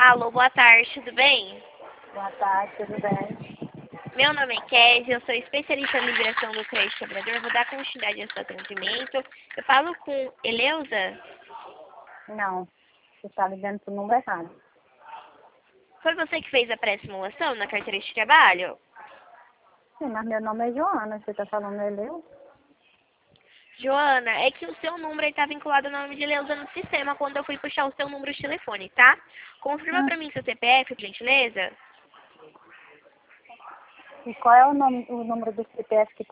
Alô, boa tarde, tudo bem? Boa tarde, tudo bem? Meu nome é Kézia, eu sou especialista em liberação do crédito quebrador, vou dar continuidade ao seu atendimento. Eu falo com Eleusa. Não, você está ligando para o número errado. Foi você que fez a pré-simulação na carteira de trabalho? Sim, mas meu nome é Joana, você está falando Eleu? Joana, é que o seu número está vinculado ao nome de Eleusa no sistema quando eu fui puxar o seu número de telefone, tá? Confirma pra mim seu CPF, por gentileza. E qual é o número do CPF que está